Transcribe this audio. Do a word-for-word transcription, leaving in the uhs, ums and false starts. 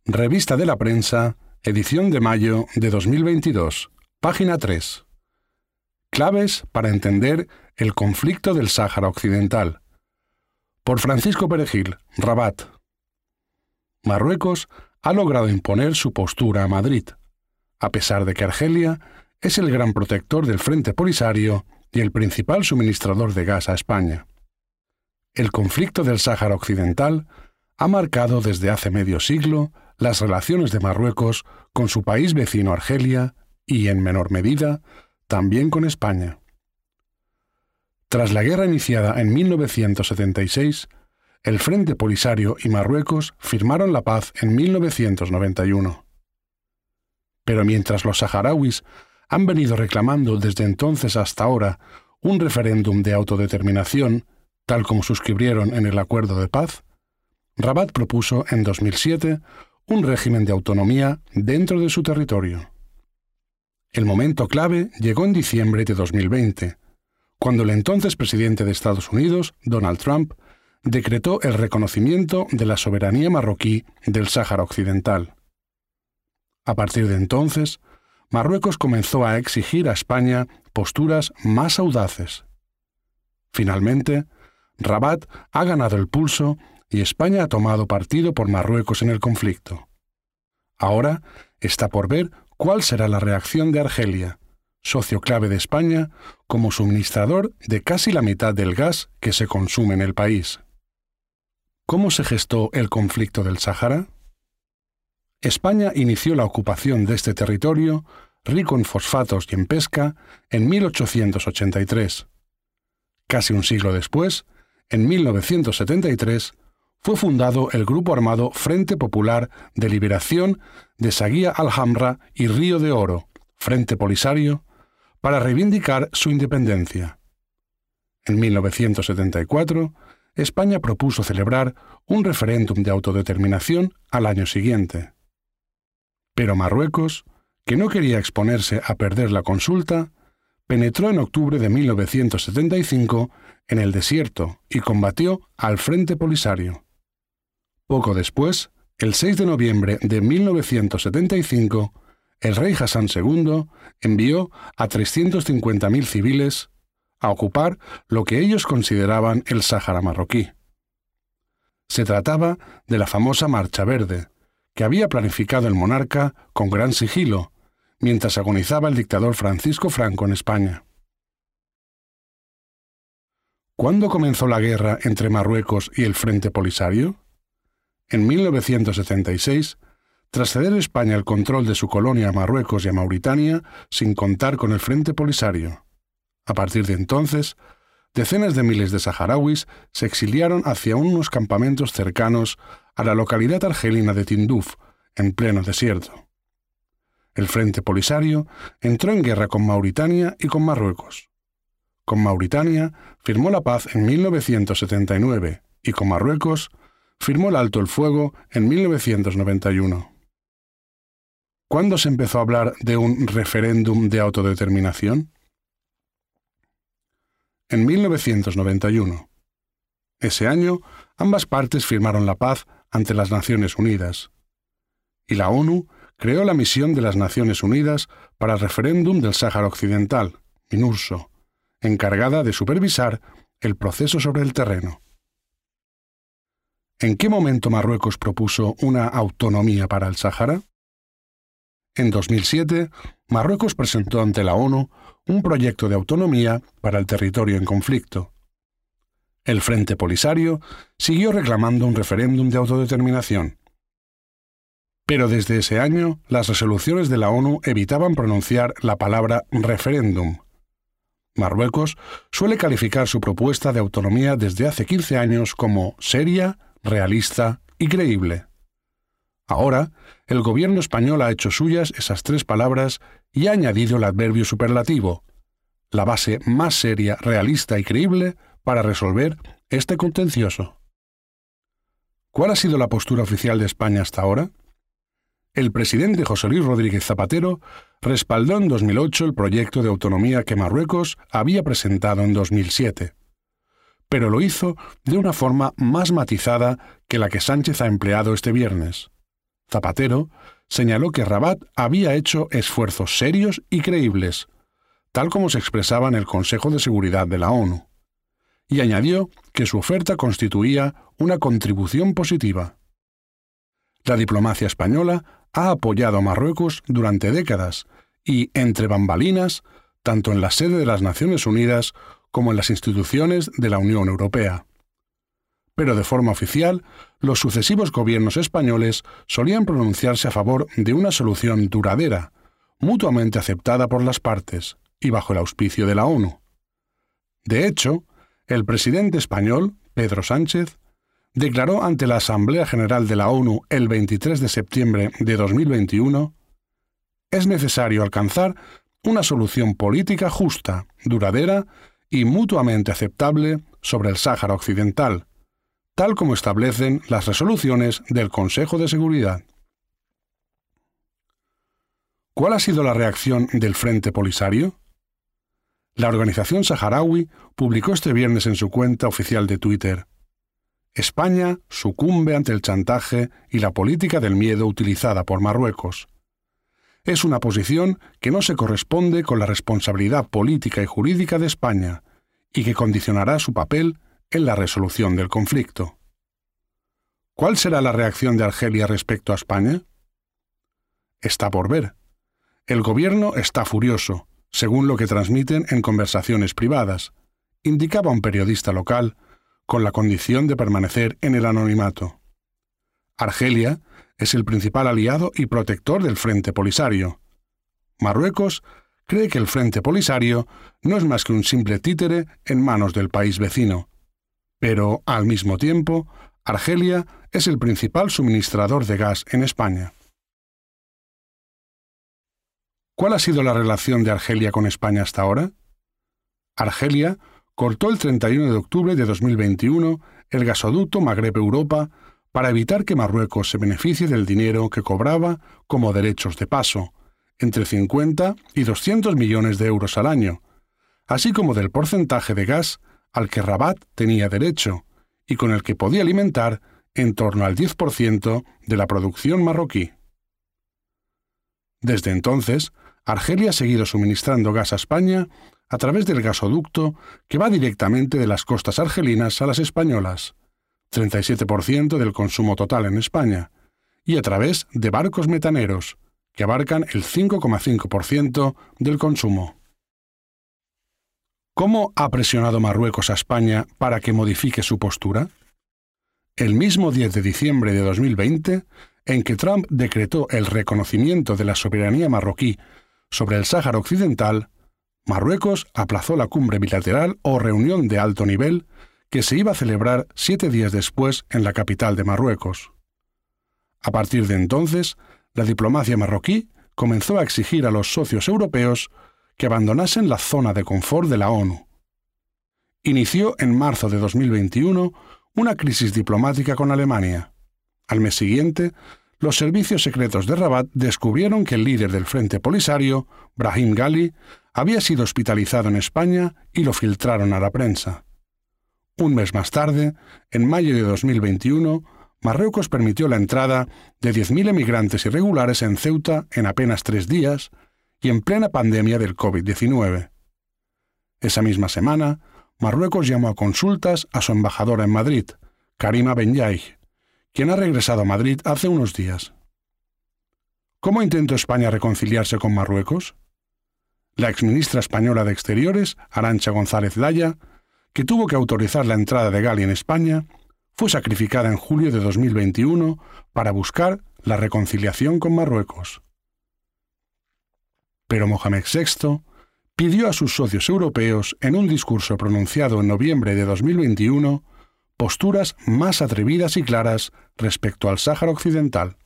Revista de la Prensa, edición de mayo de dos mil veintidós, página tres. Claves para entender el conflicto del Sáhara Occidental. Por Francisco Perejil, Rabat. Marruecos ha logrado imponer su postura a Madrid, a pesar de que Argelia es el gran protector del Frente Polisario y el principal suministrador de gas a España. El conflicto del Sáhara Occidental ha marcado desde hace medio siglo las relaciones de Marruecos con su país vecino Argelia y, en menor medida, también con España. Tras la guerra iniciada en mil novecientos setenta y seis, el Frente Polisario y Marruecos firmaron la paz en mil novecientos noventa y uno. Pero mientras los saharauis han venido reclamando desde entonces hasta ahora un referéndum de autodeterminación, tal como suscribieron en el acuerdo de paz, Rabat propuso en dos mil siete un régimen de autonomía dentro de su territorio. El momento clave llegó en diciembre de dos mil veinte, cuando el entonces presidente de Estados Unidos, Donald Trump, decretó el reconocimiento de la soberanía marroquí del Sáhara Occidental. A partir de entonces, Marruecos comenzó a exigir a España posturas más audaces. Finalmente, Rabat ha ganado el pulso y España ha tomado partido por Marruecos en el conflicto. Ahora está por ver cuál será la reacción de Argelia, socio clave de España, como suministrador de casi la mitad del gas que se consume en el país. ¿Cómo se gestó el conflicto del Sáhara? España inició la ocupación de este territorio, rico en fosfatos y en pesca, en mil ochocientos ochenta y tres. Casi un siglo después, en mil novecientos setenta y tres, fue fundado el grupo armado Frente Popular de Liberación de Saguía Alhambra y Río de Oro, Frente Polisario, para reivindicar su independencia. En mil novecientos setenta y cuatro, España propuso celebrar un referéndum de autodeterminación al año siguiente. Pero Marruecos, que no quería exponerse a perder la consulta, penetró en octubre de mil novecientos setenta y cinco en el desierto y combatió al Frente Polisario. Poco después, el seis de noviembre de mil novecientos setenta y cinco, el rey Hassan segundo envió a trescientos cincuenta mil civiles a ocupar lo que ellos consideraban el Sáhara marroquí. Se trataba de la famosa Marcha Verde, que había planificado el monarca con gran sigilo, mientras agonizaba el dictador Francisco Franco en España. ¿Cuándo comenzó la guerra entre Marruecos y el Frente Polisario? En mil novecientos setenta y seis, tras ceder España el control de su colonia a Marruecos y a Mauritania sin contar con el Frente Polisario. A partir de entonces, decenas de miles de saharauis se exiliaron hacia unos campamentos cercanos a la localidad argelina de Tinduf, en pleno desierto. El Frente Polisario entró en guerra con Mauritania y con Marruecos. Con Mauritania firmó la paz en mil novecientos setenta y nueve y con Marruecos firmó el alto el fuego en mil novecientos noventa y uno. ¿Cuándo se empezó a hablar de un referéndum de autodeterminación? En mil novecientos noventa y uno. Ese año, ambas partes firmaron la paz ante las Naciones Unidas. Y la ONU creó la Misión de las Naciones Unidas para el Referéndum del Sáhara Occidental, MINURSO, encargada de supervisar el proceso sobre el terreno. ¿En qué momento Marruecos propuso una autonomía para el Sáhara? En dos mil siete, Marruecos presentó ante la ONU un proyecto de autonomía para el territorio en conflicto. El Frente Polisario siguió reclamando un referéndum de autodeterminación. Pero desde ese año, las resoluciones de la ONU evitaban pronunciar la palabra referéndum. Marruecos suele calificar su propuesta de autonomía desde hace quince años como seria, realista y creíble. Ahora, el gobierno español ha hecho suyas esas tres palabras y ha añadido el adverbio superlativo, la base más seria, realista y creíble para resolver este contencioso. ¿Cuál ha sido la postura oficial de España hasta ahora? El presidente José Luis Rodríguez Zapatero respaldó en dos mil ocho el proyecto de autonomía que Marruecos había presentado en dos mil siete. Pero lo hizo de una forma más matizada que la que Sánchez ha empleado este viernes. Zapatero señaló que Rabat había hecho esfuerzos serios y creíbles, tal como se expresaba en el Consejo de Seguridad de la ONU, y añadió que su oferta constituía una contribución positiva. La diplomacia española ha apoyado a Marruecos durante décadas y, entre bambalinas, tanto en la sede de las Naciones Unidas como en las instituciones de la Unión Europea. Pero de forma oficial, los sucesivos gobiernos españoles solían pronunciarse a favor de una solución duradera, mutuamente aceptada por las partes y bajo el auspicio de la ONU. De hecho, el presidente español, Pedro Sánchez, declaró ante la Asamblea General de la ONU el veintitrés de septiembre de dos mil veintiuno: «Es necesario alcanzar una solución política justa, duradera y mutuamente aceptable sobre el Sáhara Occidental, tal como establecen las resoluciones del Consejo de Seguridad». ¿Cuál ha sido la reacción del Frente Polisario? La organización saharaui publicó este viernes en su cuenta oficial de Twitter: «España sucumbe ante el chantaje y la política del miedo utilizada por Marruecos. Es una posición que no se corresponde con la responsabilidad política y jurídica de España y que condicionará su papel en la resolución del conflicto». ¿Cuál será la reacción de Argelia respecto a España? Está por ver. El gobierno está furioso, según lo que transmiten en conversaciones privadas, indicaba un periodista local, con la condición de permanecer en el anonimato. Argelia es el principal aliado y protector del Frente Polisario. Marruecos cree que el Frente Polisario no es más que un simple títere en manos del país vecino. Pero, al mismo tiempo, Argelia es el principal suministrador de gas en España. ¿Cuál ha sido la relación de Argelia con España hasta ahora? Argelia cortó el treinta y uno de octubre de dos mil veintiuno el gasoducto Magreb-Europa para evitar que Marruecos se beneficie del dinero que cobraba como derechos de paso, entre cincuenta y doscientos millones de euros al año, así como del porcentaje de gas al que Rabat tenía derecho y con el que podía alimentar en torno al diez por ciento de la producción marroquí. Desde entonces, Argelia ha seguido suministrando gas a España a través del gasoducto que va directamente de las costas argelinas a las españolas, treinta y siete por ciento del consumo total en España, y a través de barcos metaneros, que abarcan el cinco coma cinco por ciento del consumo. ¿Cómo ha presionado Marruecos a España para que modifique su postura? El mismo diez de diciembre de dos mil veinte, en que Trump decretó el reconocimiento de la soberanía marroquí sobre el Sáhara Occidental, Marruecos aplazó la cumbre bilateral o reunión de alto nivel que se iba a celebrar siete días después en la capital de Marruecos. A partir de entonces, la diplomacia marroquí comenzó a exigir a los socios europeos que abandonasen la zona de confort de la ONU. Inició en marzo de dos mil veintiuno una crisis diplomática con Alemania. Al mes siguiente, los servicios secretos de Rabat descubrieron que el líder del Frente Polisario, Brahim Ghali, había sido hospitalizado en España y lo filtraron a la prensa. Un mes más tarde, en mayo de dos mil veintiuno, Marruecos permitió la entrada de diez mil emigrantes irregulares en Ceuta en apenas tres días y en plena pandemia del COVID diecinueve. Esa misma semana, Marruecos llamó a consultas a su embajadora en Madrid, Karima Benyaï, quien ha regresado a Madrid hace unos días. ¿Cómo intentó España reconciliarse con Marruecos? La exministra española de Exteriores, Arantxa González Laya, que tuvo que autorizar la entrada de Ghali en España, fue sacrificada en julio de dos mil veintiuno para buscar la reconciliación con Marruecos. Pero Mohamed sexto pidió a sus socios europeos, en un discurso pronunciado en noviembre de dos mil veintiuno, posturas más atrevidas y claras respecto al Sáhara Occidental.